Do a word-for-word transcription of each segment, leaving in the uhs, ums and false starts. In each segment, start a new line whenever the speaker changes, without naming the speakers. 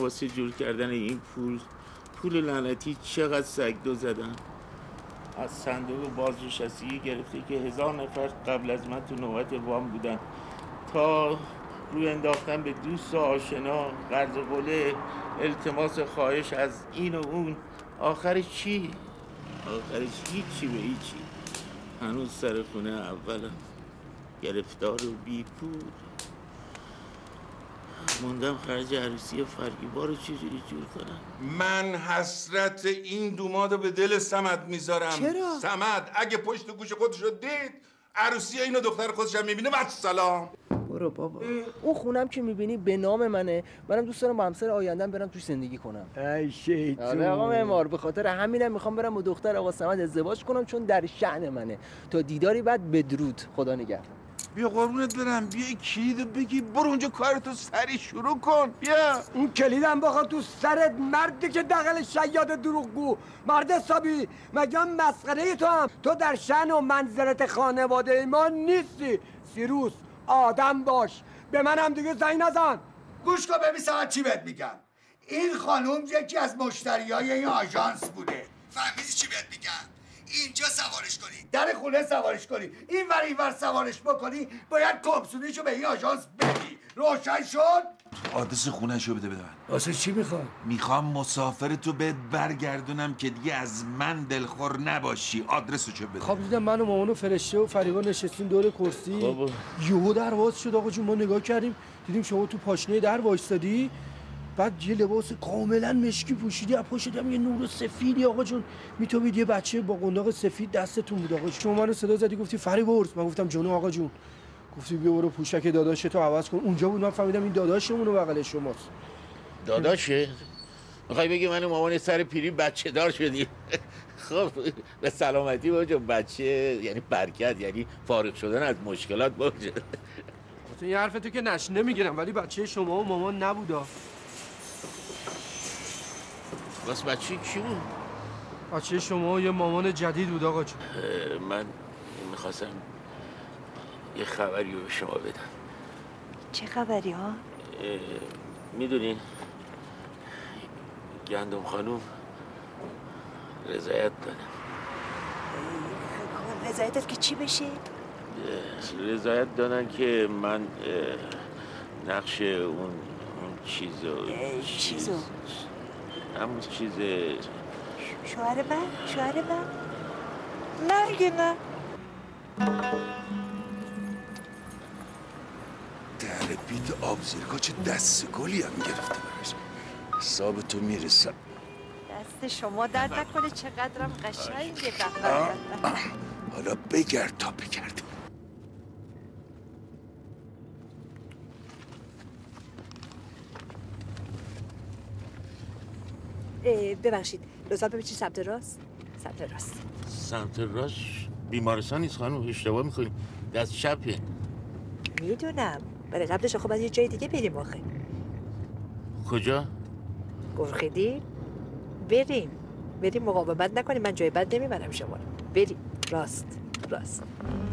واسه جور کردن این پول پول لعنتی چقدر سگدو زدن. از صندوق بازنشستگی گرفته که هزار نفر قبل از من تو نوبت وام بودن تا روی انداختن به دوست و آشنا، قرض قله، التماس خواهش از این و اون. آخرش چی؟ آخرش هیچی به هیچی. هنوز سر خونه اولم، گرفتار و بی پول. موندم خرج عروسی فرگیبا رو چجوری جور کنم.
من حسرت این دومادو به دل سمد میذارم.
چرا؟
سمد اگه پشت گوش خودش رو دید عروسی اینو دختر خودش هم میبینه بعد سلام.
برو بابا. اون خونم که میبینی به نام منه. منم دوست دارم با همسر آیندم برم توش زندگی کنم.
ای شیطون.
آره آقا معمار، به خاطر همینم میخوام برم با دختر آقا صمد ازدواج کنم چون در شأن منه. تا دیداری بعد بدرود. خدا نگهدار.
بیا قربونت برم، بیا این کلیدو بگی برو اونجا کارتو سری شروع کن. بیا
اون کلیدم بخواد تو سرت، مردی که دقل شیاد دروغگو. مرد حسابی، مگه مسخره تو هم؟ تو در شأن و منزلت خانواده ما نیستی. سیروس آدم باش. به من هم دیگه زنگ نزن.
گوش کن ببین ساعت چی بهت میگم. این خانوم یکی از مشتریای این آژانس بوده. فهمیدی چی بهت میگم؟ اینجا سوارش کنی، در خونه سوارش کنی، این ور این ور سوارش بکنی، باید کمسونیشو به این آژانس بدی. روشن شد؟
آدرس خونه‌شو بده بده من.
واسه چی میخوای؟
میخوام مسافرتو بهت برگردونم که دیگه از من دلخور نباشی. آدرسشو بده.
خب دیدم من و مامان و فرشته و فریبا نشستیم دور کرسی.
بابا
یهو در باز شد آقا جون. ما نگاه کردیم دیدیم شما تو پاشنه در وایسادی، بعد یه لباس کاملا مشکی پوشیدی، از پشت هم یه نور سفیدی آقا جون. میتوید یه بچه با قنداق سفید دستتون بود آقا. شما منو صدا زدی گفتی فریبرز، من گفتم جونو آقا جون. گفتی بیا برو پوشک داداشتو عوض کن. اونجا بود من فهمیدم این داداشمونه بغل شماست.
داداشه؟ میخوای بگی من و مامان سر پیری بچه دار شدیم؟ خب به سلامتی باجا. بچه یعنی برکت، یعنی فارغ شدن از مشکلات باجا.
تو یه حرفتو که نش نمیگیرم، ولی بچه شما و مامان نبودا.
بس بچه کی بود؟
بچه شما و یه مامان جدید بود آقا جون.
من میخواستم یه خبری رو به شما بدم.
چه خبری ها؟
میدونین گندم خانوم رضایت دادن.
رضایتت که چی بشه؟
رضایت دادن که من نقش اون اون چیزو
چیزو
همون چیز
شوهر من؟ شوهر من؟ مرگ نه.
در بیت آب زیرکا چه دست گلی هم گرفته براش. حساب تو میرسم.
دست شما درد نکنه، چقدرم قشنگه.
حالا بگرد تا بگرد.
ببخشید لطفا ببینید سمت راست. سمت راست.
سمت راست بیمارستان نیست خانم، اشتباه میکنیم. دست چپه.
میدونم برای قبلش خب از یه جای دیگه بریم آخه.
کجا؟
گرخیدی؟ بریم بریم مقاومت نکنیم، من جای بد نمیبرم شما رو. بریم راست راست.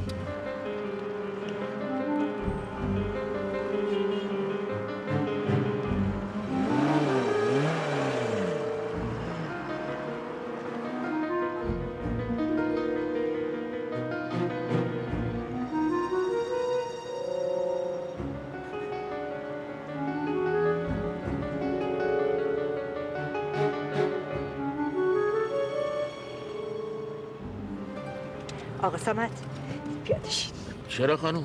آقا صمد پیاده شید.
چرا خانم؟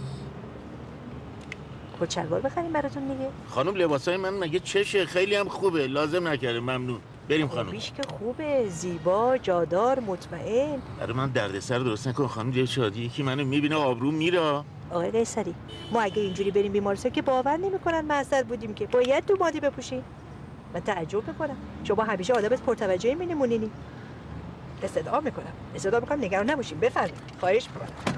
کت شلوار بخریم براتون دیگه.
خانم لباسای من مگه چشه؟ خیلی هم خوبه، لازم نکرده. ممنون. بریم خانم.
بیش که خوبه، زیبا، جادار، مطمئن.
برای من دردسر درست نکن خانم. یه شادی یکی منو میبینه آبرو میره.
آقای قیصری ما اگه اینجوری بریم بیمارستان که باور نمیکنن معذب بودیم که باید تو مادی بپوشیم. من تعجب میکنم شما همیشه آدم پرتوجهی میمونینی. استدعا میکنم استدعا میکنم نگران نباشیم. بفرمایید خواهش میکنم.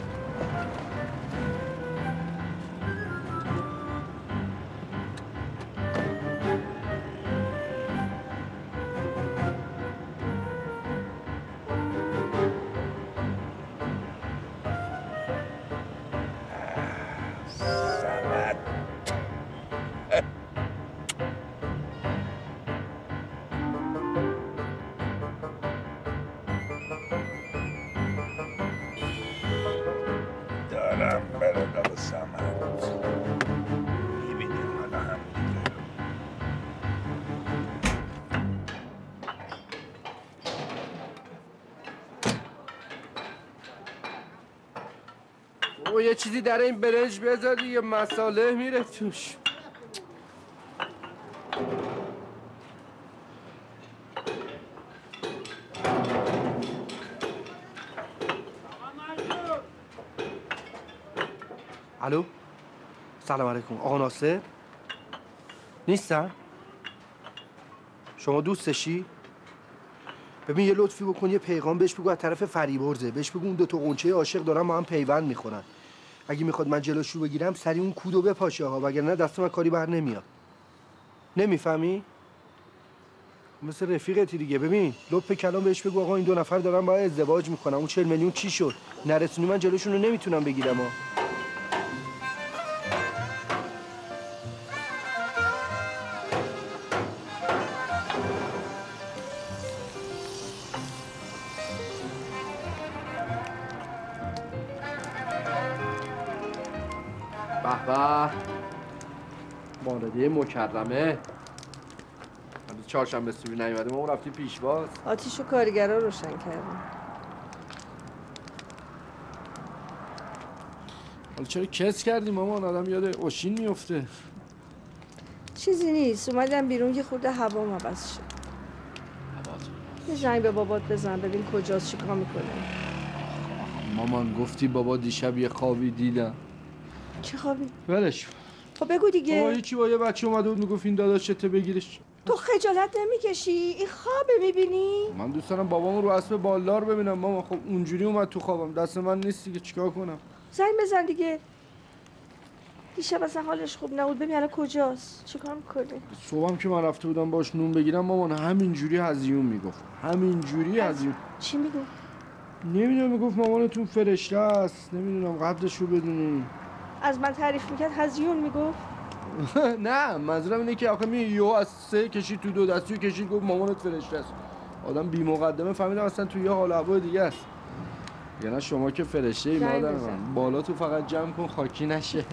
بابا یه چیزی در این برنج بذار دیگه، مصالح میره توش. الو سلام علیکم آقا ناصر نیستن؟ شما دوستشی؟ ببین یه لطفی بکن یه پیغام بهش بگو از طرف فریبرزه، بهش بگو اون دو تا غنچه عاشق دارن با هم پیوند میخورن. اگه میخواد من جلوشو بگیرم سری اون کودو بپاشه ها، وگرنه دست من کاری بر نمیاد. نمیفهمی؟ مثل رفیقتی دیگه. ببین لطف کلام بهش بگو آقا این دو نفر دارن با ازدواج میکنن. اون چهل میلیون چی شد؟ نرسونی من جلوشون رو نمیتونم بگیرم ها. به به مالدی مکرمه. هنوز چهارشنبه سوری نیومده، ما اون رفتی پیشواز.
آتیش و کارگرها روشن کردیم.
حالا چرا کس کردیم مامان؟ آدم یاد اوشین میفته.
چیزی نیست، اومدم بیرون یه خورده هوام عوض شد. یه زنگ به بابات بزن ببین کجاست چیکار میکنه.
مامان گفتی بابا دیشب یه خوابی دیدم.
چه خوابی؟
ولش.
خب بگو دیگه.
بابا هیچی، با یه بچه اومده بود میگفت این داداشته بگیرش.
تو خجالت نمیکشی؟ این خوابه میبینی؟
من دوست دارم بابامو رو اسب بالدار ببینم مامان. خب اونجوری اومد تو خوابم، دست من نیست دیگه، چیکار کنم؟
زنگ بزن دیگه. دیشب اصلا حالش خوب نبود، ببین الان کجاست؟ چیکار میکنه؟
صبحم که من رفته بودم باش نون بگیرم مامان همینجوری هزیون میگفت. همینجوری هزیون.
چی میگو؟
نمیدونم، میگفت مامانتون فرشته است، نمیدونم قدرش رو بدونی.
از من تعریف میکرد هزیون میگفت؟
نه منظورم اینه که آخه می یهو از سه کشید تو دو دستی کشید گفت مامانت فرشته است. آدم بی مقدمه فهمیدم اصلا تو یه حال و هوای دیگه است. یعنی شما که فرشته ای مادر من، بالا تو فقط جمع کن خاکی نشه.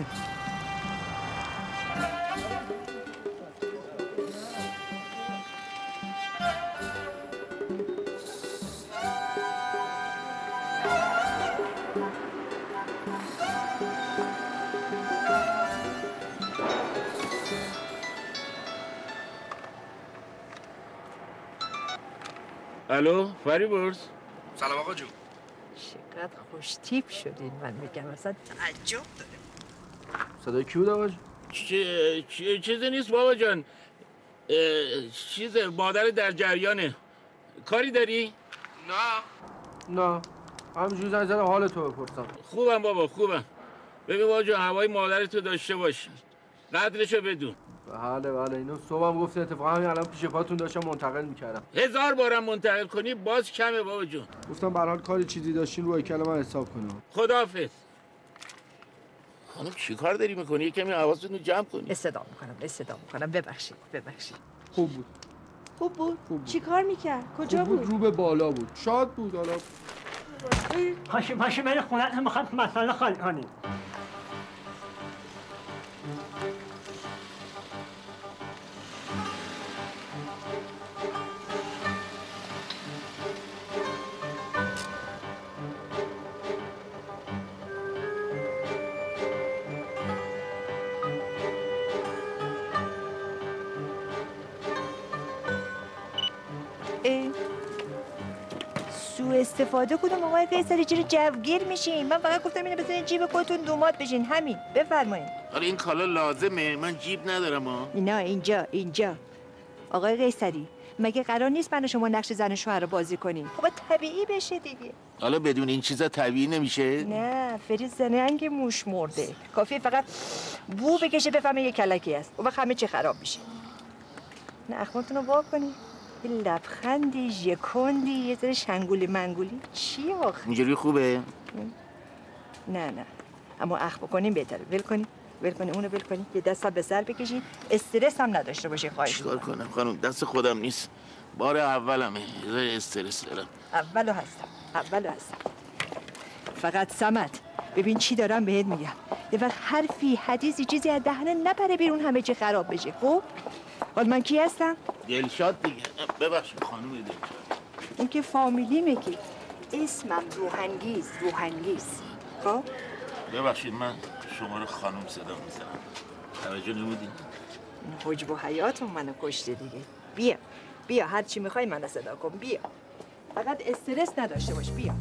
الو فریبرز.
سلام آقا جون.
چقدر خوش تیپ شدین، من میگم اصلا تعجب داره.
صدای کی بود آقا جون؟
چه چیزی نیست بابا جان، چیز مادر در جریانه. کاری داری؟
نه نه همینجوری زنگ زدم حال تو بپرسم.
خوبم بابا خوبم. ببین بابا جان هوای مادرتو داشته باش، قدرشو بدون.
بله بله اینو صبحم گفت، اتفاقا همین الان پیش پاتون داشتم منتقل میکردم.
هزار بارم منتقل کنی باز کمه بابا جون.
گفتم به هر حال کاری چیزی داشتین رو هیکل من حساب کنم.
خداحافظ. خانم چی کار داری میکنی؟ یه کمی حواستون رو جمع کنی.
استدام میکنم استدام میکنم ببخشید ببخشید.
خوب بود.
خوب بود؟
خوب بود.
چی کار میکرد؟ کجا
خوب بود؟
بود؟
رو به بالا بود. شاد بود. حالا
پاشی پاشی بری خونت میخواد مسئله خالی کنی.
سوء استفاده کدوم آقای قیصری؟ چرا جوگیر میشین؟ من فقط گفتم اینو بزنین جیب خودتون دومات بشین، همین. بفرمایید.
حالا این کالا لازمه؟ من جیب ندارم ها.
نه اینجا اینجا. آقای قیصری مگه قرار نیست من و شما نقش زن و شوهر رو بازی کنیم؟ خب طبیعی بشه دیگه.
حالا بدون این چیزا طبیعی نمیشه؟
نه فریز زننگ موش مرده. کافیه فقط بو بکشه بفهمه یه کلکی است. اون وقت همه چی خراب میشه. نه اخماتون رو وا کنی. یه لبخندی، ژکوندی، یه ذره شنگولی منگولی. چی آخه؟
اینجوری خوبه؟
نه نه. اما اخ بکنیم بهتره. ول کنیم. ول کنیم اونو ول کنیم. یه دست به سر بکشین. استرس هم نداشته باشی خواهش
چیکار
می‌کنم.
کنم خانم؟ دست خودم نیست. بار اولمه. یه ذره استرس دارم.
اولو هستم. اولو هستم. فقط صمد ببین چی دارم بهت میگم. یه وقت حرفی حدیثی چیزی از دهنه نپره بیرون همه چی خراب بشه. خب حالا من کی هستم؟
دلشاد دیگه. ببخشید خانم دلشاد.
اون که فامیلیمه که اسمم روحانگیز روحانگیز. خب
ببخشید من شما رو خانم صدا میزنم. توجه نمودین؟
حجب و حیاتون منو کشته دیگه. بیا بیا هر چی میخوای منو صدا کن. بیا فقط استرس نداشته باش. بیا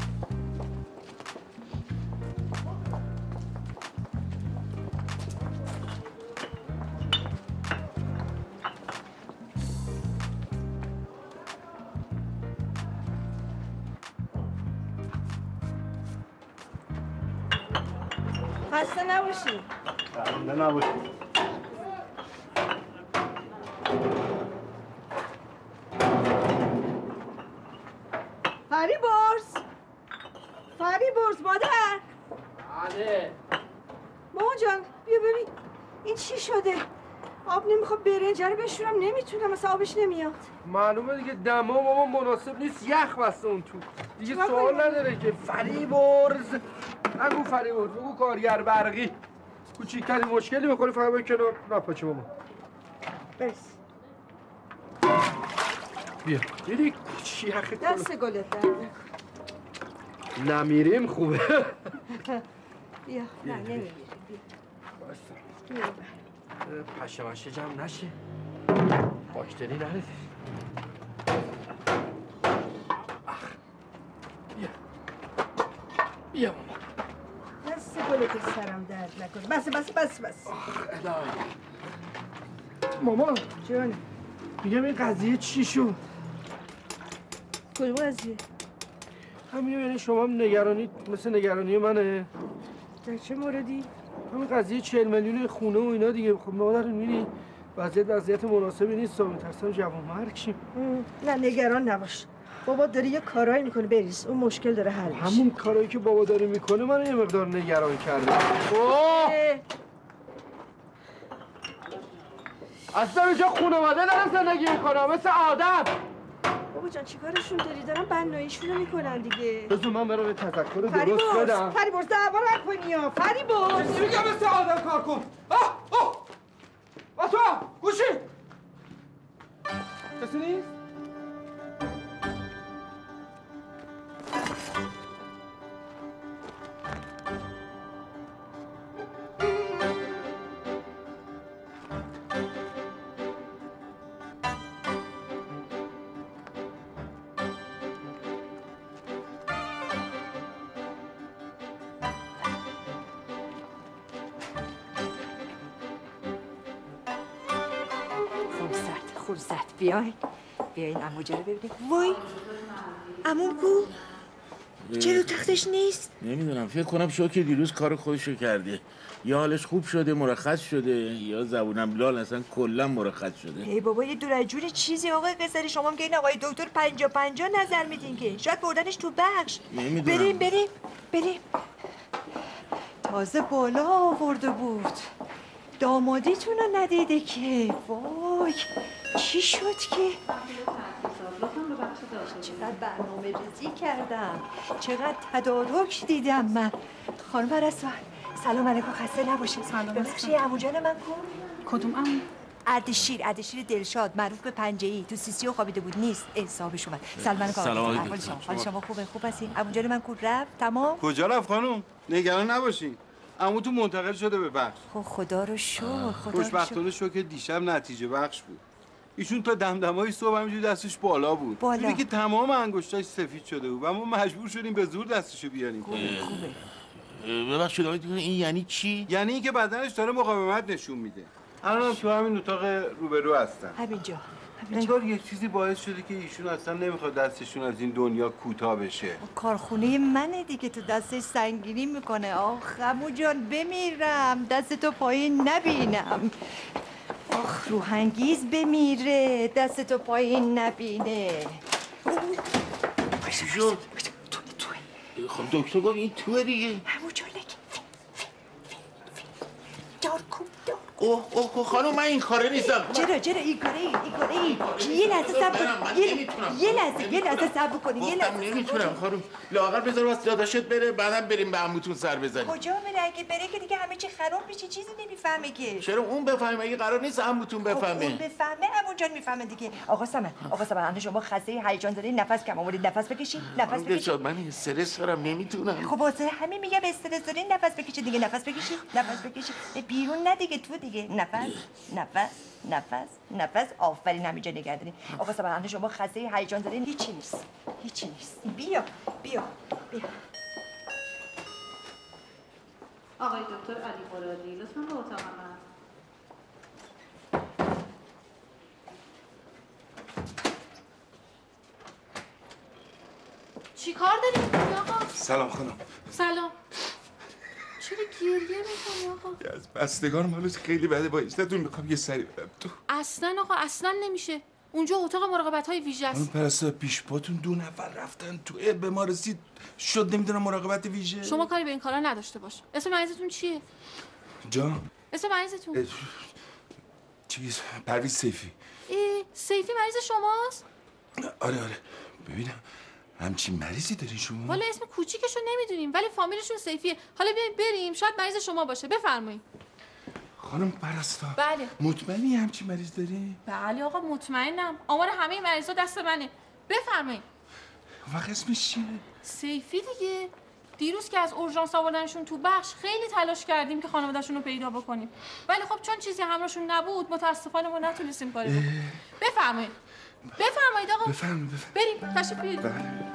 خسته نباشی.
خسته نباشی.
فریبرز فریبرز مادر.
بله.
مامان جان بیا ببین این چی شده؟ آب نمیخواد برنجه رو بشورم نمیتونم مثلا آبش نمیاد.
معلومه دیگه دما ماما مناسب نیست یخ بسته اون تو دیگه سوال نداره که. فریبرز نگو فریبرز بگو کارگر برقی. کوچیکترین مشکلی میخوره فقط باید کنار نپاچه ماما.
برس
بیا دیدی چی یخی کنه.
دست گلت در
نمیریم خوبه.
بیا نه نمیریم. بیا
پشه مشه جمع نشه باکتری نرسید. بیا بیا ماما.
دست گلت سرم درد نکن. بس بس بس بس.
ماما
جان
میگم این قضیه چی شد؟
کدوم قضیه؟
همین یعنی شما هم نگرانی مثل نگرانی منه؟
در چه موردی؟
همین قضیه چهل میلیون خونه و اینا دیگه. خب مادر میبینی وضعیت وضعیت مناسبی نیست. میترسم جوان مرگ شیم.
نه نگران نباش. بابا داره یه کارایی میکنه بریز. اون مشکل داره حل میشه.
همون کارایی که بابا داره میکنه منو یه مقدار نگران کرده. اوه! اصلا اینجا خانواده دارم زندگی میکنم مثل آدم.
بابا جان چیکارشون داری؟ دارن بناییشون رو میکنن دیگه.
بذار من برام تذکر درست بدم.
فریبرز دعوا نکنی ها. فریبرز
میگم مثل آدم کار کن. آه آه باتو گوشی کسی نیست؟
فرصت بیاین بیاین عمو جا رو ببینید. وای عموم کو؟ چرا تختش نیست؟
نمیدونم فکر کنم شوکه دیروز کار خودشو کرده. یا حالش خوب شده مرخص شده یا زبونم لال اصلا کلا مرخص شده.
ای بابا یه دور جور چیزی آقای قصری شما میگین آقای دکتر پنجا پنجا نظر میدین که شاید بردنش تو بخش.
نمیدونم.
بریم بریم بریم. تازه بالا آورده بود. دامادیتون رو ندیده که. وای چی شد که؟ چقدر برنامه ریزی کردم. چقدر تدارک دیدم من. خانم رسول سلام علیکم خسته نباشید.
سلام.
ببخشید عمو جان من کو؟
کدوم عمو؟
اردشیر اردشیر دلشاد معروف به پنجه‌ای تو سیسیو خوابیده بود نیست حسابش اومد. سلام علیکم.
سلام
حال شما حال شما خوبه خوب هستین؟ عمو جان من کو رفت تمام؟
کجا رفت خانم؟ نگران نباشین. عمو تو منتقل شده به بخش.
خب خدا رو شکر خدا رو
خوشبختانه شکر دیشب نتیجه بخش بود. ایشون تا دمدمای صبح همینجوری دستش بالا بود.
بالا.
دیدی که تمام انگشتاش سفید شده بود و ما مجبور شدیم به زور دستشو بیاریم.
خوبه خوبه.
ببخشید آقای دکتر این یعنی چی؟
یعنی اینکه بدنش داره مقاومت نشون میده. الان تو همین اتاق روبرو هستن.
همینجا.
انگار یه چیزی باعث شده که ایشون اصلا نمیخواد دستشون از این دنیا کوتاه بشه.
کارخونه منه دیگه تو دستش سنگینی میکنه. آخ عمو جان بمیرم دستتو پایین نبینم. آخ روحانگیز بمیره دستتو پایین نبینه.
چی شد؟ خب دکتر گفت این توه دیگه.
عمو جان لگی دار کن دار
اوه اوه خانم من این کاره نیستم.
چرا چرا این کاره ای این کاره ای یه لحظه صبر کن یه لحظه یه لحظه صبر کنی یه لحظه
نمیتونم خانم لااقل بذار واسه داداشت بره بعدم بریم به عموتون سر بزنیم.
کجا بره اگه بره که دیگه همه چی خراب میشه چیزی نمیفهمه که.
چرا اون بفهمه اگه قرار نیست عموتون بفهمه؟
اون بفهمه عمو جان میفهمه دیگه. آقا سمن آقا سمن الان شما خسته هیجان زده نفس کم آورید نفس بکشید نفس بکشید.
من استرس دارم نمیتونم.
خب واسه همین میگم استرس دارین نفس بکشید دیگه نفس بکشید نفس بکشید بیرون نه دیگه تو دیگه نفس نفس نفس نفس آفرین همینجا نگه دارین. آقا سبحانه شما خسته هیجان زدین هیچی نیست هیچی نیست. بیا بیا بیا
آقای دکتر علی مرادی لطفاً به اتاق من. چی کار داری میکنی آقا؟
سلام خانم.
سلام. چرا گریه میکنی آقا؟
از بستگان مالوز خیلی بده با ایستتون میخوام یه سری برم تو.
اصلا آقا اصلا نمیشه. اونجا اتاق مراقبت های ویژه است.
اون پرستا پیش پاتون دو نفر رفتن تو به ما رسید شد نمیدونم مراقبت ویژه.
شما کاری به این کارا نداشته باش. اسم مریضتون چیه؟
جان؟
اسم مریضتون؟
چیز پرویز سیفی.
ای سیفی مریض شماست؟
آره آره. ببینم همچین مریضی داری شما؟
والا اسم کوچیکشو نمیدونیم ولی فامیلشون سیفیه. حالا بیاین بریم شاید مریض شما باشه. بفرمایید.
خانم پرستا
بله
مطمئنی همچین مریض داری؟
بله آقا مطمئنم. آمار همه مریضا دست منه. بفرمایید.
وقت اسمش چیه؟
سیفی دیگه. دیروز که از اورژانس آوردنشون تو بخش خیلی تلاش کردیم که خانواده‌شون رو پیدا بکنیم ولی خب چون چیزی همراهشون نبود متاسفانه ما نتونستیم کاری بکنیم. بفرمایید. بفرمایید آقا.
بفرمایید بفرمایید.
بریم تشریف بیارید.
بله.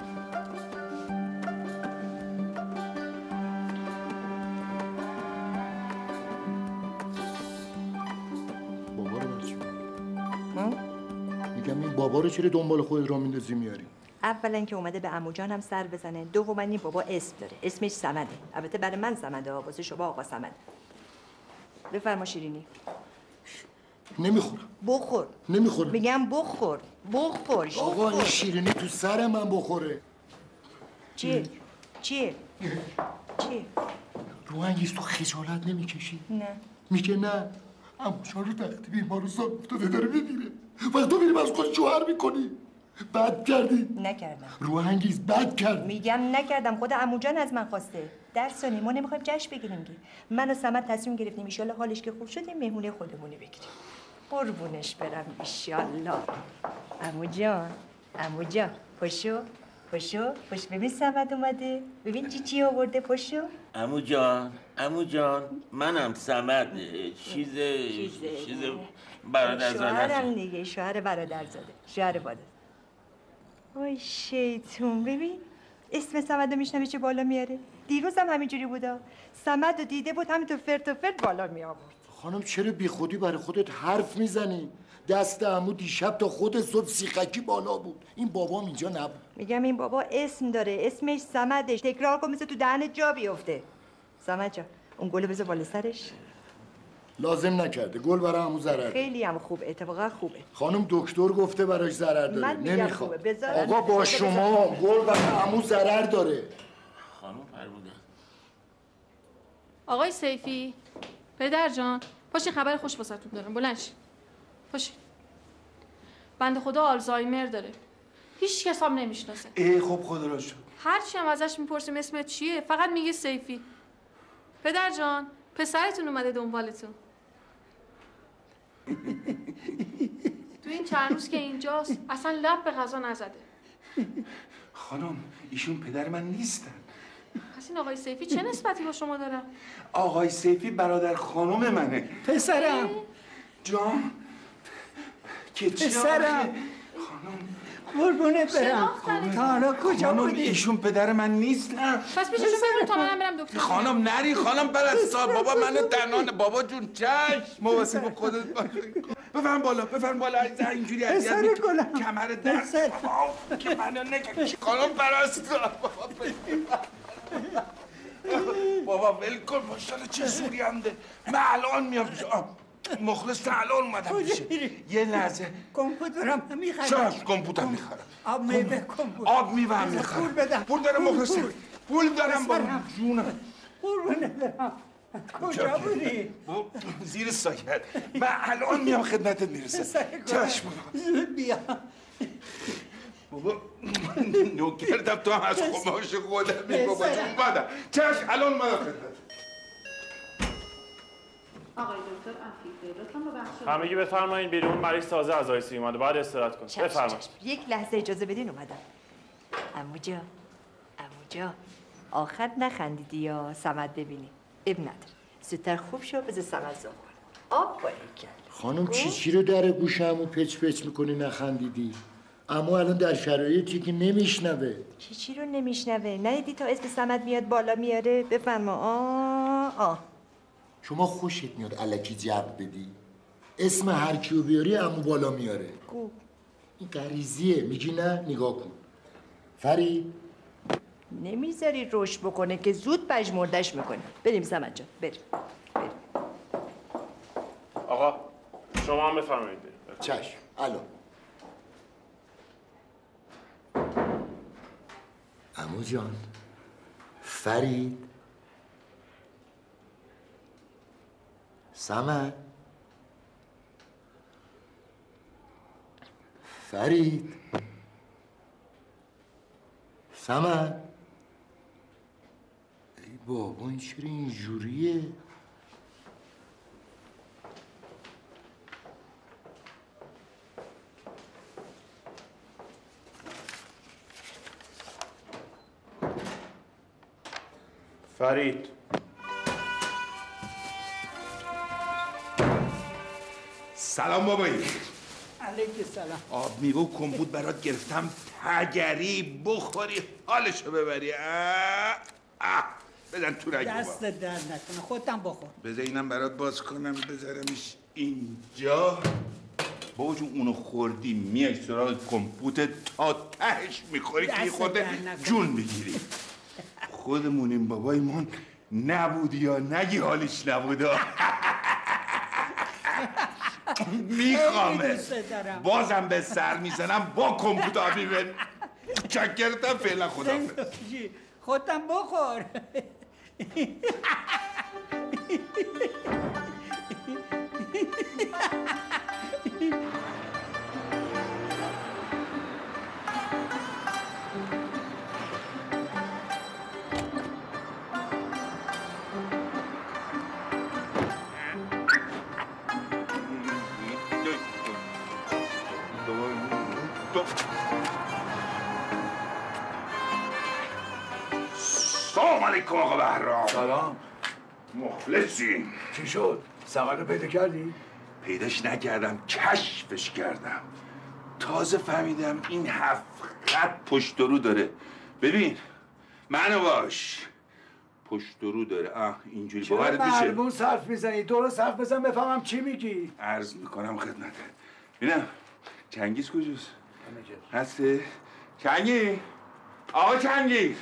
میگم این بابا رو چرا دنبال خود را میندازی میاری؟
اولا که اومده به عمو جان هم سر بزنه دوما این بابا اسم داره اسمش صمده. البته برای من صمده ها واسه شما آقا صمد. بفرما شیرینی.
نمیخورم.
بخور.
نمیخورم.
میگم بخور بخور.
آقا این شیرینی تو سر من بخوره.
چیه؟ چیه؟ چیه؟
روحانگیز تو خجالت نمیکشی؟
نه.
میگه نه عمو جان رو تخت بیمارستان افتاده داره میبینه وقت تو میریم از خود جوهر میکنی. بد کردی؟
نکردم.
روحانگیز بد کرد.
میگم نکردم خود عمو جان از من خواسته. درسانی ما نمیخوایم جشن بگیریم که. من و صمد تصمیم گرفتیم ان شاءالله حالش که خوب شد مهمونه خودمونه بگیریم. قربونش برم ان شاءالله. عمو جان عمو جان پشو پشو پشو ببین صمد اومده. ببین چی چی آورده پشو.
عمو جان عمو جان منم صمد چیز چیز برادرزاده.
شوهرم دیگه شوهر برادرزاده. شوهر باده. وای شیطون ببین اسم صمد رو میشنوی چه بالا میاره. دیروز هم همینجوری بودا. صمد رو دیده بود همینطور فرت و فرت بالا می آورد.
خانم چرا بی خودی برای خودت حرف میزنی؟ دست عمو دیشب تا خود صبح سیخکی بالا بود. این بابام اینجا نبود.
میگم این بابا اسم داره اسمش صمدش. تکرار کن مثل تو دهنت جا بیفته. صمد جان اون گلو بذار بالا سرش.
لازم نکرده گل برای عمو ضرر.
خیلی هم خوبه اتفاقا خوبه.
خانم دکتر گفته براش ضرر داره.
من میگم خوبه بذار.
آقا با شما گل برای عمو ضرر داره.
خانم فرموده.
آقای سیفی پدر جان پاشین خبر خوش واسهتون دارم. بلند شین. پاشین. بنده خدا آلزایمر داره. هیچ کس هم نمیشناسه.
ای خب خدا را شد.
هر چی هم ازش میپرسیم اسمت چیه فقط میگه سیفی. پدر جان پسرتون اومده دنبالتون. تو این چند روز که اینجاست اصلا لب به غذا نزده.
خانم ایشون پدر من نیستن.
پس این آقای سیفی چه نسبتی با شما دارن؟
آقای سیفی برادر خانم منه.
پسرم.
جان که چی
پسرم.
خانم
قربونت برم. تا حالا کجا بودی؟
ایشون پدر من نیستن.
پس پیششون ببرون تا منم برم دکتر.
خانم نری خانم پرستار. بابا منو تنها. بابا جون چشم مواظب خودت باش. بفرم بالا بفرم بالا اینجوری اذیت
پسر گلم.
کمر درد. بابا که منو نگه. خانم پرستار. بابا ول کن ماشاءالله چه زوری انده. من الان میام پیش. مخلص الان اومدم پیشه. یه لحظه
کمپوترم میخرم.
چشم کمپوتر میخرم.
آب میوه کمپوتر.
آب میوه میخرم.
پول بدم.
پول دارم مخلص. پول دارم بابا جونم.
قربونت برم. کجا بودی؟
زیر ساکت. من الان میام خدمتت میرسم. چشم
زود بیا.
بابا نوکردم تو هم از خماش خودم بابا جون بدم. چشم الان اومدم خدمت.
آقای دکتر عفیفه لطفاً به بخش
همگی بفرمایید بیرون. مریض تازه از آی سی اومده، بعد استراحت کن. بفرمایید.
یک لحظه اجازه بدین اومدم. عمو جان عمو جان آخر نخندیدی یا صمد ببینی؟ اب نداره، زودتر خوب شو بذار صمد زا کن. آب باید کرد.
خانم چی چی رو در گوشمو پچ پچ میکنی نخندیدی؟ اما الان در شرایطی که نمیشنوه.
چی چی رو نمیشنوه؟ ندیدی تا اسم صمد میاد بالا میاره؟ بفرما. آه آه
شما خوشت میاد الکی جواب بدی؟ اسم هر کیو بیاری عمو بالا میاره.
گو
این غریزیه. میگی نه؟ نگاه کن. فرید
نمیذاری رشد بکنه که زود پژمردش میکنه. بریم صمد جان بریم. بریم.
آقا شما هم بفرمایید.
چشم. الو. عمو جان فرید صمد فرید صمد ای بابا این چرا اینجوریه؟
فرید
سلام بابایی.
علیک سلام.
آب میوه و کمبود برات گرفتم تگری بخوری حالشو ببری. اه اه بزن تو رگ بابا.
دست در نکنه خودم بخور.
بذار اینم برات باز کنم بذارمش اینجا. بابا جون اونو خوردی میای سراغ کمپوت تا تهش میخوری که خود جون میگیری. خودمونیم بابایمون نبودی یا نگی حالش نبوده. میخوامه بازم به سر میزنم با کمپوت آبی بن چکرتم فعلا خدافظ.
خودم بخور.
سلام علیکم آقا بهرام.
سلام.
مخلصی.
چی شد؟ صمد رو پیدا کردی؟
پیداش نکردم، کشفش کردم. تازه فهمیدم این هفت خط پشت و رو داره. ببین منو باش. پشت و رو داره. آه اینجوری باورت میشه؟
چرا مرمون صرف میزنی؟ درست حرف بزن بفهمم چی میگی.
عرض میکنم خدمتت. ببینم چنگیز کجاست؟ هسته؟ چنگیز؟ آقا چنگیز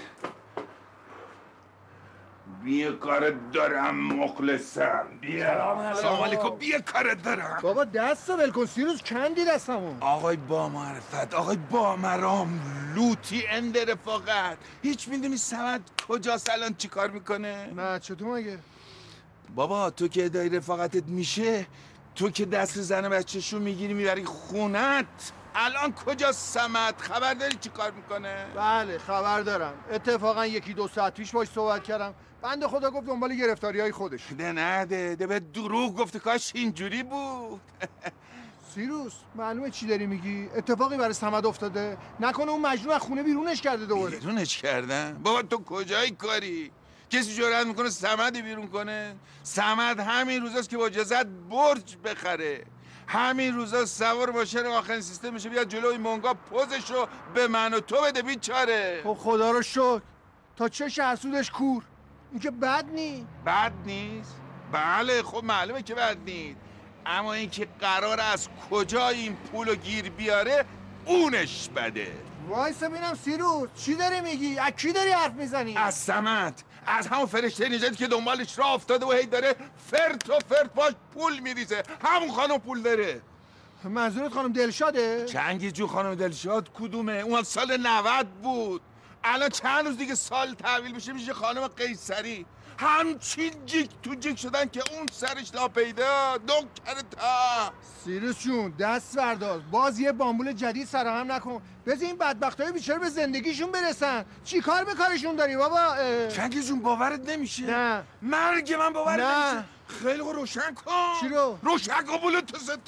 بیا کارت دارم مخلصم. بیا سلام علیکم. بیا کارت دارم.
بابا دست ول کن سیروس کندی دستمون.
آقای با معرفت، آقای با مرام، لوتی اند رفاقت. هیچ میدونی صمد کجاست الان چی کار میکنه؟
نه چطور مگه؟
بابا تو که ادای رفاقتت میشه، تو که دست زن بچه‌شو میگیری میبری خونت. الان کجاست صمد؟ خبر داری چی کار میکنه؟
بله خبر دارم. اتفاقا یکی دو ساعت پیش باش صحبت کردم. بنده خدا گفت دنبال گرفتاری های خودش.
ده نده ده به دروغ گفته. کاش اینجوری بود.
سیروس معلومه چی داری میگی؟ اتفاقی برای صمد افتاده؟ نکنه اون مجنون از خونه بیرونش کرده دوباره؟
بیرونش کردن؟ بابا تو کجایی کاری؟ کسی جرأت میکنه صمد بیرون کنه؟ صمد همین روزاست که با جزت برج بخره. همین روزا سوار ماشین آخرین سیستم میشه بیاد جلوی مونگا پوزشو به من و تو بده بیچاره.
خب خدا رو شکر تا چش حسودش کور. این که بد نی؟
بد نیست؟ بله خب معلومه که بد نیست، اما اینکه قرار از کجا این پولو گیر بیاره اونش بده.
وایسا ببینم سیروس چی داری میگی؟ از کی داری حرف میزنی؟
از صمد، از همون فرشته نجاتی که دنبالش راه افتاده و هی داره فرت و فرت باش پول میریزه. همون خانم پول داره.
منظورت خانم دلشاده؟
چنگیز جون خانم دلشاد کدومه؟ اون سال نود بود. الان چند روز دیگه سال تحویل بشه میشه خانم قیصری. همچین جیک تو جیک شدن که اون سرش ناپیدا دکتر تا.
سیروس جون دست بردار، باز یه بامبول جدید سرهم نکن. بذار این بدبختای بیچاره به زندگیشون برسن. چی کار به کارشون داری بابا؟
چنگیز جون باورت نمیشه؟
نه.
مرگ من باورت
نه.
نمیشه. خیلی خوب روشن کن.
چی رو؟
روشن کن بلوتوس تو.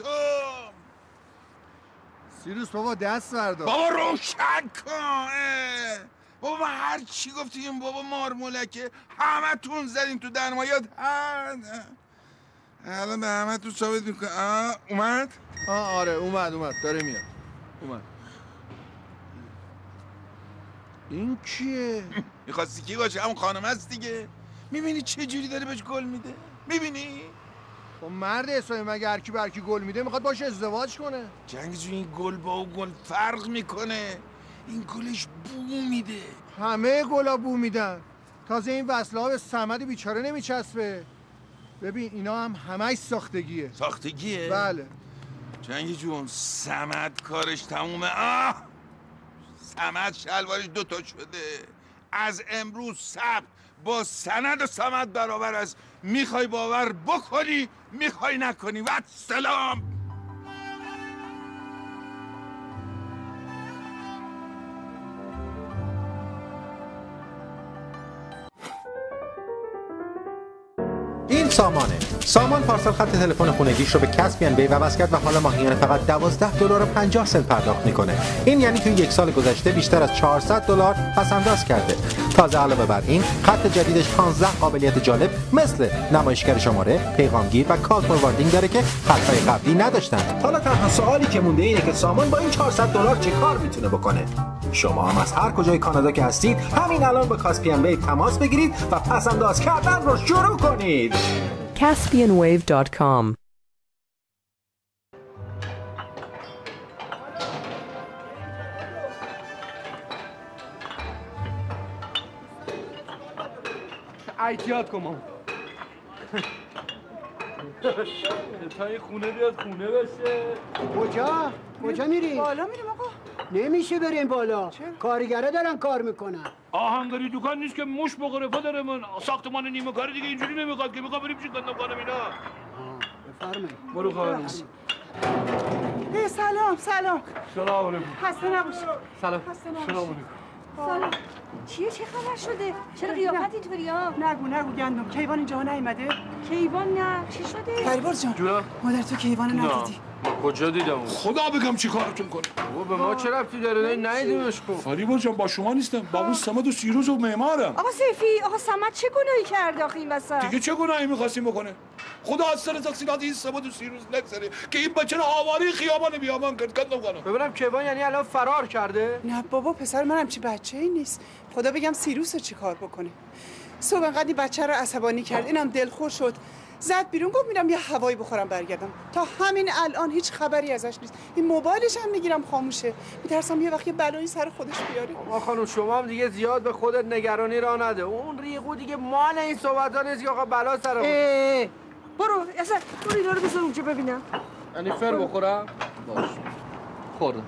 سیروس بابا دست بردار.
بابا روشن کن. بابا من هر چی گفتی این بابا مارمولکه همه تون زدین تو درمایات. الان به همه تون ثابت میکنه. آه اومد؟
آه آره اومد اومد داره میاد. اومد. این کیه؟
میخواستی کی باشه؟ همون خانم هست دیگه. میبینی چه جوری داره بهش گل میده؟ میبینی؟
خب مرد حسابی مگه هر کی به هر کی گل میده میخواد باشه ازدواج کنه.
جنگ جو این گل با اون گل فرق میکنه. این گلش بو میده.
همه گلا بو میدن. تازه این وصله ها به صمد بیچاره نمیچسبه. ببین اینا هم همش ساختگیه.
ساختگیه؟
بله.
جنگی جون صمد کارش تمومه. آه صمد شلوارش دوتا شده. از امروز ثبت با سند و صمد برابر است. میخوای باور بکنی میخوای نکنی. و سلام.
این سامانه. سامان پارسال خط تلفن خونگیش رو به کسپین بی عوض کرد و حالا ماهیانه فقط دوازده دلار و پنجاه سنت پرداخت میکنه. این یعنی توی یک سال گذشته بیشتر از چهارصد دلار پس‌انداز کرده. تازه علاوه بر این خط جدیدش پانزده قابلیت جالب مثل نمایشگر شماره، پیغامگیر و کال فورواردینگ داره که خطهای قبلی نداشتن. حالا تنها سوالی که مونده اینه که سامان با این چهارصد دلار چه کار میتونه بکنه. شما هم از هر کجای کانادا که هستید همین الان با کاسپین ویو تماس بگیرید و پس‌انداز کردن رو شروع کنید.
caspian wave dot com
احتیاط کن مامان. تا این خونه بیاد خونه بشه.
کجا؟ کجا میریم؟
بالا میریم آقا.
نمیشه بریم بالا. کارگره دارن کار میکنن.
آهنگری دکان نیست که مش بخوره پدر من. ساختمان نیمه کاری دیگه اینجوری نمیخواد که میخوام بریم چی کنم خانم اینا.
بفرمایید.
برو خانم.
سلام سلام.
سلام علیکم.
خسته نباش.
سلام.
خسته
سلام علیکم.
سلام. چیه چه خبر شده؟ چرا قیافت اینطوری ها؟ نگو نگو گندم. کیوان اینجا نیومده؟ کیوان نه. چی شده؟ پروار جان. جونم. مادر تو کیوان ندیدی؟
کجا دیدم؟
خدا بگم چی کارتون کنه.
بابا به ما چه ربطی داره؟ ندیدیمش کو.
فریبا جان با شما نیستم. با اون صمد و سیروز و معمارم.
آقا سیفی، آقا صمد چه گناهی کرده آخه این وسط؟
دیگه چه گناهی می‌خواستیم بکنه؟ خدا از سر تقصیرات این صمد و سیروز نگذره که این بچه رو آواره خیابان بیابان کرد. گندم خانم.
ببینم کیوان یعنی الان فرار کرده؟
نه بابا پسر منم چی بچه‌ای نیست. خدا بگم سیروس رو چی کار بکنه. صبح انقدر این بچه رو عصبانی کرد. اینم دلخور شد. زد بیرون گفت میرم یه هوایی بخورم برگردم. تا همین الان هیچ خبری ازش نیست. این موبایلش هم میگیرم خاموشه. میترسم یه وقت یه بلایی سر خودش بیاره.
آقا خانم شما هم دیگه زیاد به خودت نگرانی را نده. اون ریقو دیگه مال این صحبت‌ها نیست که آقا بلا سر
اه برو اصلا برو اینا رو بذار اونجا ببینم.
یعنی فر بخورم؟ باش. خوردم.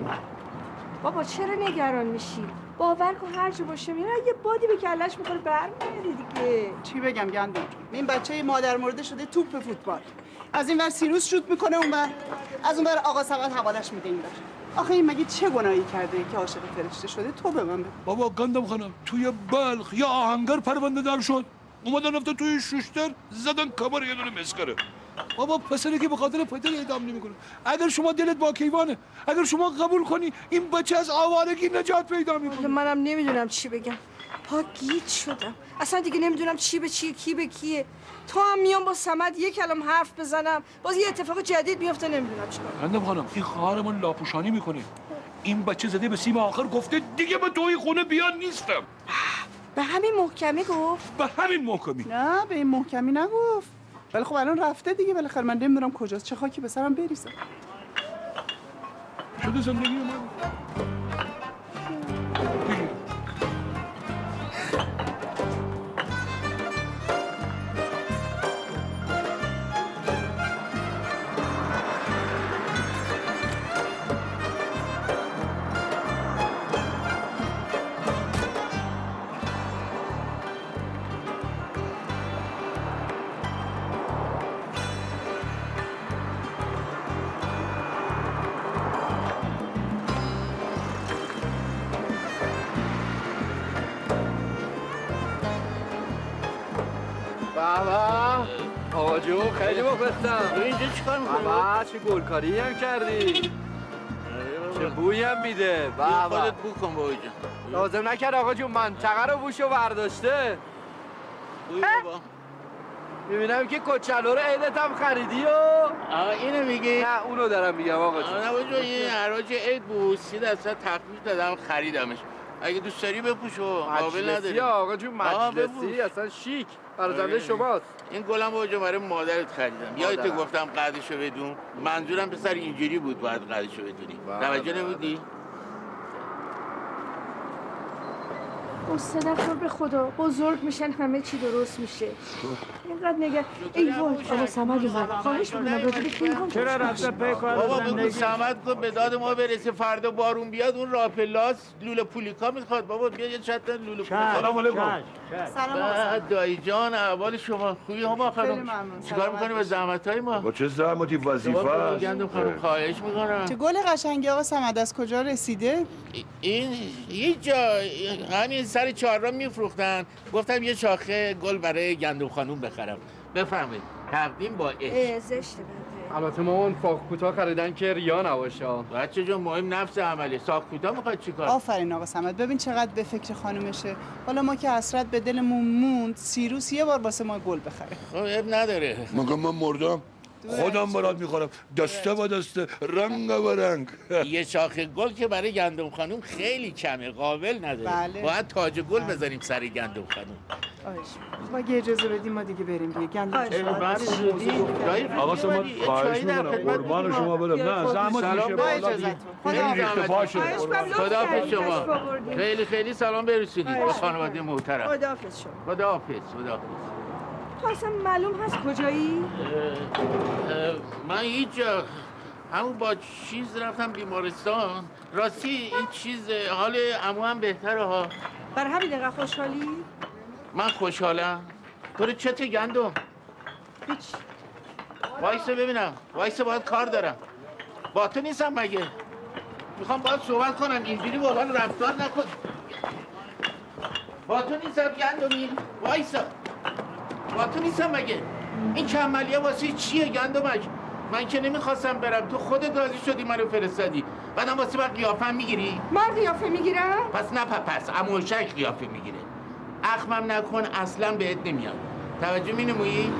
بابا چرا نگران میشی؟ باور کن هر چی باشه میره یه بادی به کلش میخوره برمیگرده دیگه.
چی بگم گندم؟ این بچه مادر مرده شده توپ فوتبال. از این ور سیروس شوت میکنه اون ور، از اون ور آقا صمد حوالش میده این ور. آخه این مگه چه گناهی کرده که عاشق فرشته شده؟ تو به من بگو.
بابا گندم خانم توی بلخ یا آهنگر پرونده دار شد. اومدن رفته توی شوشتر زدن کمر یه دونه مسخره. بابا پسری که به خاطر پدر اعدام نمیکنه. اگر شما دلت با کیوانه، اگر شما قبول کنی این بچه از آوارگی نجات پیدا میکنه.
منم نمیدونم چی بگم. پا گیج شدم. اصلا دیگه نمیدونم چی به چیه کی به کیه. تا هم میام با صمد یک کلام حرف بزنم باز یه اتفاق جدید میفته نمیدونم چیکار.
خانم خانم این خواهرمون لاپوشانی میکنه. این بچه زده به سیم آخر گفته دیگه به توی خونه بیان نیستم.
به همین محکمی گفت؟
به همین محکمی.
نه به این محکمی نگفت. ولی خب الان رفته دیگه بالاخره من نمیدونم کجاست. چه خاکی به سرم بریزه.
شده زندگی من.
بابا آقا جون خیلی مخلصم.
تو اینجا چیکار می‌کنی؟
بابا چه گلکاری هم کردی. چه بویی هم میده. بابا
خودت بو کن بابا جون.
لازم نکرد آقا جون منطقه رو بوشو برداشته.
بوی بابا.
میبینم که کچلو رو عیدت هم خریدی و
آه اینو میگی؟
نه اونو دارم میگم آقا جون.
نه بابا جون این حراج عید بود سی درصد تخفیف دادم خریدمش. اگه دوست داری بپوشو قابل نداری.
مجلسی آقا جون مجلسی اصلا شیک برازنده شماست.
این گلم بابا جون برای مادرت خریدم. یادت گفتم قدشو بدون. منظورم پسر اینجوری بود باید قدشو بدونی. توجه نبودی؟
استاد خور به خدا بزرگ میشن همه چی درست میشه. اینقدر نگه ای وای آقا صمد اومد. خواهش میکنم راجع به پینگام
چرا رفته پی کار
بابا
زندگی؟
بگو صمد کن به داد ما برسه فردا بارون بیاد اون راپلاس لوله پولیکا میخواد بابا بیا یه چت لوله پولیکا.
سلام علیکم.
سلام دایی جان احوال شما خوبی هم خانم؟ چیکار میکنی به زحمتای ما؟
با چه زحمتی وظیفه است؟
گندم خانم خواهش میکنم.
چه گل قشنگی آقا صمد از کجا رسیده؟
این هیچ جا همین سر چهارراه میفروختن گفتم یه شاخه گل برای گندم خانوم بخرم. بفرمایید تقدیم با عشق.
زشته
البته ما اون فاق کوتاه خریدن که ریا نباشه.
بچه جون مهم نفس عملی. ساق کوتاه میخواد چیکار؟
آفرین آقا صمد ببین چقدر به فکر خانومشه. حالا ما که حسرت به دلمون موند سیروس یه بار واسه ما گل بخره.
خب اب نداره.
مگه من مردم؟ خودم برات میخورم دسته با دسته رنگ با رنگ.
یه شاخه گل که برای گندم خانوم خیلی کمه قابل نداره.
بله.
باید تاج گل بزنیم سر گندم خانوم.
با اگه اجازه بدیم ما دیگه بریم دیگه گندم.
آقا صمد خواهش میکنم قربان شما برم. نه زحمت میشه بالا.
خداحافظ شما. خیلی خیلی سلام برسونید با خانواده محترم.
خداحافظ شما.
خداحافظ خداحافظ.
تو اصلا معلوم هست کجایی؟
من هیچ جا همون با چیز رفتم بیمارستان. راستی این چیز حال عمو هم بهتره ها.
بر همین دقیقه خوشحالی؟
من خوشحالم. تو چته گندم؟
هیچ.
وایسه ببینم. وایسه باید کار دارم. با تو نیستم مگه؟ میخوام باید صحبت کنم اینجوری با من رفتار نکن. با تو نیستم گندمی. وایسه. با تو نیستم مگه؟ این کمالیه واسه چیه گندمک؟ من که نمیخواستم برم تو خودت راضی شدی منو فرستادی. بعدم واسه من قیافه میگیری؟
من قیافه میگیرم؟
پس نه پس عموشک قیافه میگیره. اخمم نکن اصلا بهت نمیام. توجه مینمویی؟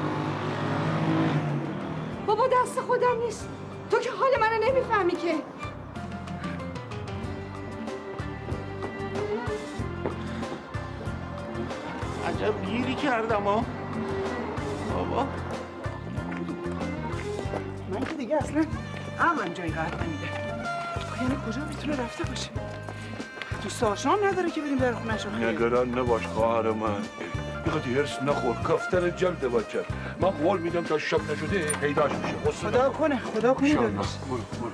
بابا دست خودم نیست. تو که حال منو نمیفهمی که.
عجب گیری کردم ها. بابا
من که دیگه اصلا عقلم جای قرار نمیده. یعنی کجا میتونه رفته باشه؟ تو ساشان نداره که بریم در خونه‌ش رو.
نگران نباش خواهر من. اینقدر هرس نخور کفتر جلد بچه. من قول میدم تا شب نشده پیداش میشه.
خدا کنه خدا کنه داداش.
برو برو.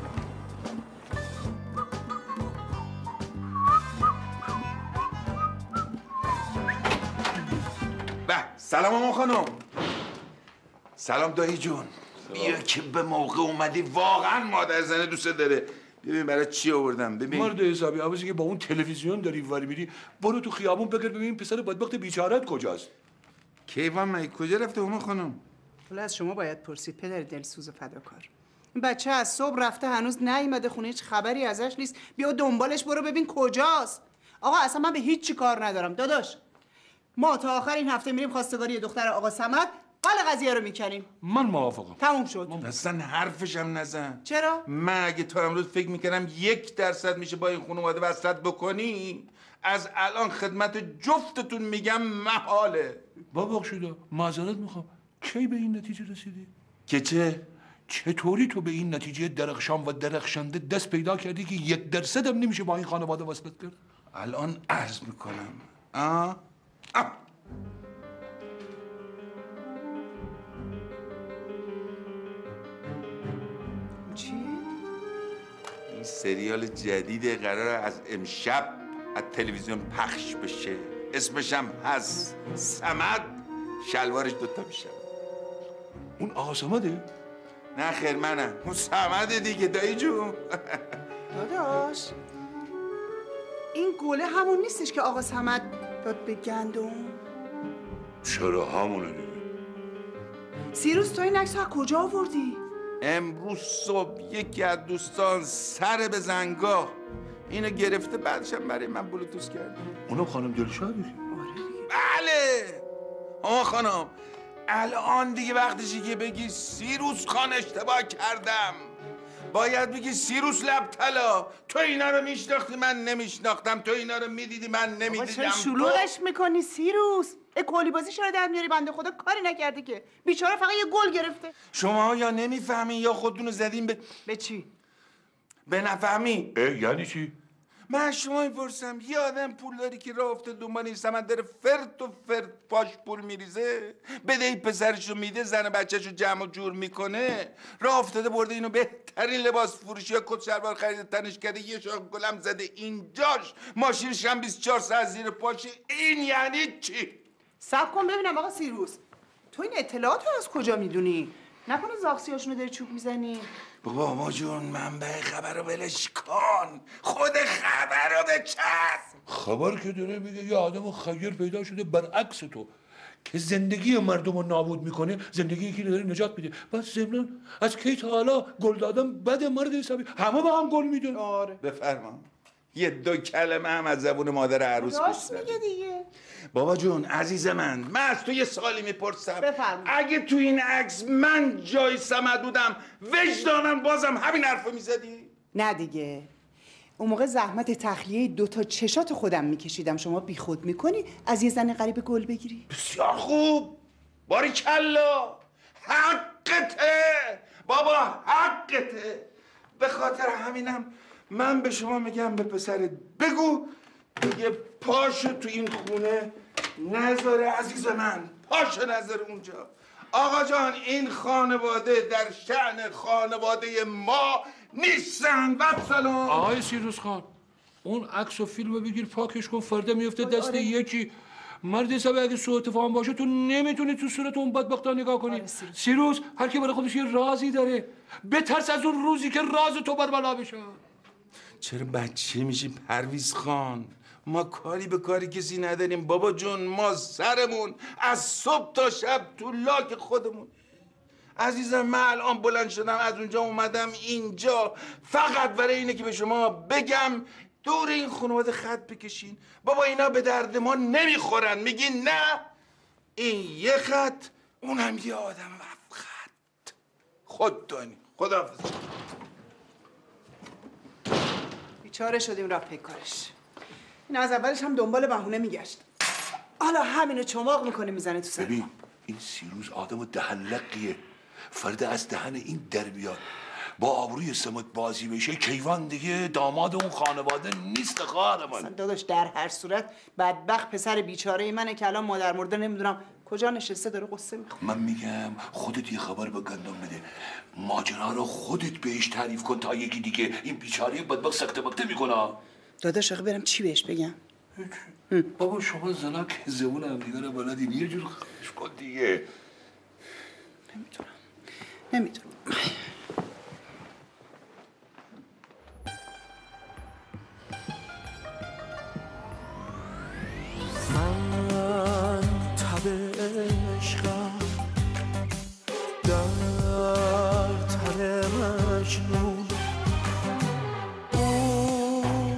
به سلام اما خانم. سلام دایی جون. بیا که به موقع اومدی واقعا مادر زنه دوست داره. ببین برای چی آوردم ببین.
مرد حسابی عوضی که با اون تلویزیون داری وری میری برو تو خیابون بگرد ببین پسر بدبخت بیچارت کجاست.
کیوان مگه کجا رفته اما خانم؟
حالا از شما باید پرسید پدر دلسوز و فداکار. این بچه از صبح رفته هنوز نیومده خونه هیچ خبری ازش نیست. بیا دنبالش برو ببین کجاست. آقا اصلا من به هیچ چی کار ندارم داداش. ما تا آخر این هفته میریم خواستگاری دختر آقا صمد. حال قضیه رو میکنیم.
من موافقم.
تموم شد.
اصلا حرفش هم نزن.
چرا؟
من اگه تا امروز فکر میکردم یک درصد میشه با این خانواده وصلت بکنی از الان خدمت جفتتون میگم محاله.
بابا بخشیده معذرت میخوام کی به این نتیجه رسیدی؟
که چه؟
چطوری تو به این نتیجه درخشان و درخشنده دست پیدا کردی که یک درصد هم نمیشه با این خانواده وصلت کرد؟
الان عرض میکنم. آه؟ آه.
چی؟
این سریال جدید قرار از امشب از تلویزیون پخش بشه. اسمش هم هست صمد شلوارش دوتا میشه.
اون آقا صمده؟
نه خیر منم اون صمده دیگه دایی جون.
داداش این گله همون نیستش که آقا صمد داد به گندم؟
چرا همونه دیگه.
سیروس تو این عکس از کجا آوردی؟
امروز صبح یکی از دوستان سر به زنگاه اینو گرفته، بعدش هم برای من بلوتوس کرد.
اونم خانم دلشادی؟
بله. آقا خانم الان دیگه وقتشه که بگی سیروس خان اشتباه کردم. باید بگی سیروس لب طلا، تو اینا رو میشناختی من نمیشناختم، تو اینا رو میدیدی من نمیدیدم.
چرا شلوغش میکنی سیروس؟ ای کلی بازی چرا در میاری؟ بنده خدا کاری نکرده که، بیچاره فقط یه گل گرفته.
شما یا نمیفهمین یا خودتون رو زدین به
به چی؟
به نفهمی.
اه یعنی چی؟
من از شما میپرسم یه آدم پول داری که راه افتاد دنبال این سمندر فرد و فرد پاش پول میریزه، بدهی پسرشو میده، زن بچهشو جمع و جور میکنه، راه افتاده برده اینو بهترین لباس فروشی یا کت شلوار خرید تنش کرده، یه شاخ گلم زده اینجاش، ماشینش هم بیست و چهار ساعت زیر پاشه. این یعنی چی؟
صبر کن ببینم آقا سیروس، تو این اطلاعات رو از کجا میدونی؟ نکنه زاغسیاشونو داری چوب میزنی؟
بابا ما جون منبع خبر رو ولش کن، خود خبر رو بچسب.
خبر که داره میگه یه آدم خیر پیدا شده برعکس تو که زندگی مردم رو نابود میکنه، زندگی یکی داره نجات میده. بس ضمناً از کی تا حالا گل دادن بد مرد حسابی همه با هم گل میدن.
آره
بفرما یه دو کلمه هم از زبون مادر عروس
راست میگه دیگه.
بابا جون عزیز من، من از تو یه سوالی میپرسم.
بفرما.
اگه تو این عکس من جای صمد بودم وجدانم بازم همین حرفو میزدی؟
نه دیگه، اون موقع زحمت تخلیه دو تا چشات خودم میکشیدم، شما بیخود میکنی از یه زن غریب گل بگیری؟
بسیار خوب، باریکلا، حقته بابا، حقته. به خاطر همینم من به شما میگم به پسرت بگو دیگه پاشو تو این خونه نذاره عزیز من، پاشو نذاره اونجا. آقا جان این خانواده در شأن خانواده ما نیستن. و سلام.
آقای سیروس خان اون عکس و فیلمو بگیر پاکش کن، فردا میفته دست آره. یکی مرد حسابی اگه سوء اتفاق باشه تو نمیتونی تو صورت اون بدبختا نگاه کنی. آره سیروس. سیروس هر کی برای خودش یه رازی داره، بترس از اون روزی که راز تو بر بلا بشه.
چرا بچه میشی پرویز خان؟ ما کاری به کاری کسی نداریم بابا جون، ما سرمون از صبح تا شب تو لاک خودمون. عزیزم من الان بلند شدم از اونجا اومدم اینجا فقط برای اینه که به شما بگم دور این خانواده خط بکشین. بابا اینا به درد ما نمیخورن. میگین نه این یه خط اونم یه آدم هفت خط. خود دانی. خداحافظ.
بیچاره شدیم راه پیکارش. این از اولش هم دنبال بهونه میگشت، حالا همینو چماق میکنه میزنه تو سر.
ببین این سیروس آدم دهنلقیه، فرد از دهن این در بیاد با آبروی سمت بازی بشه کیوان دیگه داماد اون خانواده نیست. خواهر من
داداش در هر صورت بدبخت پسر بیچاره منه که الان مادر مرده نمیدونم کجا نشسته داره قصه میخوره.
من میگم خودت یه خبر به گندم بده، ماجرا رو خودت بهش تعریف کن تا یکی دیگه این بیچاره بدبخت سکته بکته میکنه.
داداش آخه برم چی بهش بگم؟
بابا شما زنا که زبون هم دیگه رو بلدین، یه جور خش کن دیگه.
نمیتونم نمیتونم
من تب عشقم در تن مجنون